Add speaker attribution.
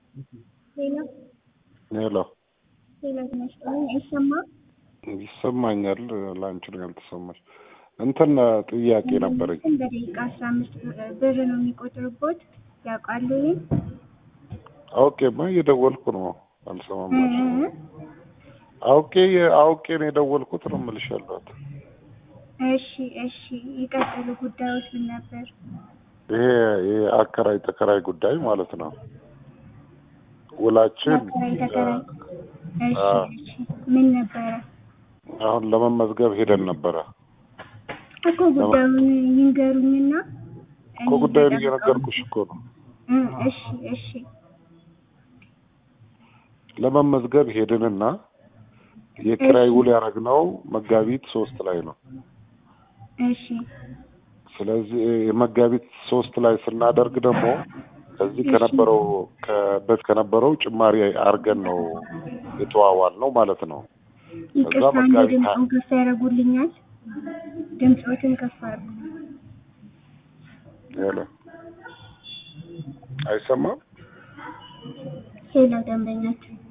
Speaker 1: ሌላ
Speaker 2: ሄሎ
Speaker 1: ሌላ ተመስሎኝ አይሰማም።
Speaker 2: ይሰማኛል። ላንቺ ነው ያልተሰማሽ። እንትን ጥያቄ ነበረኝ።
Speaker 1: በደቂቃ 15 ብር ነው የሚቆጥሩበት ያውቃሉ?
Speaker 2: አውቄማ እየደወልኩ ነው። አልሰማም ማለት አውቄ ነው የደወልኩት ነው የምልሽ ያለሁት።
Speaker 1: እሺ ይቀጥሉ። ጉዳዮች ምን ነበር?
Speaker 2: ይሄ አከራይ ተከራይ ጉዳይ ማለት ነው። ውላችን
Speaker 1: ተከራይ እሺ ምን ነበረ?
Speaker 2: አሁን ለመመዝገብ ሄደን ነበረ
Speaker 1: እኮ ጉዳዩን ይንገሩኝና
Speaker 2: እኮ ጉዳዩን እየነገርኩሽ እኮ ነው።
Speaker 1: እሺ
Speaker 2: ለመመዝገብ ሄድንና የኪራይ ውል ያደረግነው መጋቢት 3 ላይ ነው።
Speaker 1: እሺ
Speaker 2: ስለዚህ የመጋቢት 3 ላይ ስናደርግ ደግሞ ከዚህ ከነበረው ጭማሪ አርገን ነው የተዋዋል ነው ማለት ነው።
Speaker 1: ከዛ መጋቢት ከፍ ያደርጉልኛል። ድምጾትን ከፍ አድርጉ።
Speaker 2: ሄሎ አይሰማም?
Speaker 1: ሄሎ ደንበኛችን